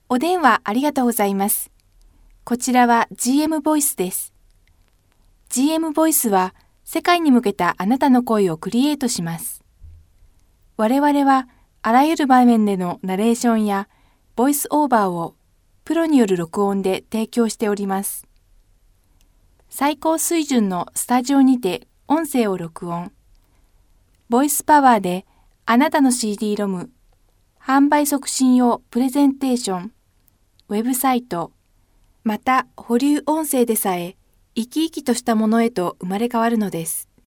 お電話ありがとうございます。こちらは GM ボイスです。GM ボイスは世界に向けたあなたの声をクリエイトします。我々はあらゆる場面でのナレーションやボイスオーバーをプロによる録音で提供しております。最高水準のスタジオにて音声を録音。ボイスパワーであなたの CD ロム、販売促進用プレゼンテーション、ウェブサイト、また保留音声でさえ生き生きとしたものへと生まれ変わるのです。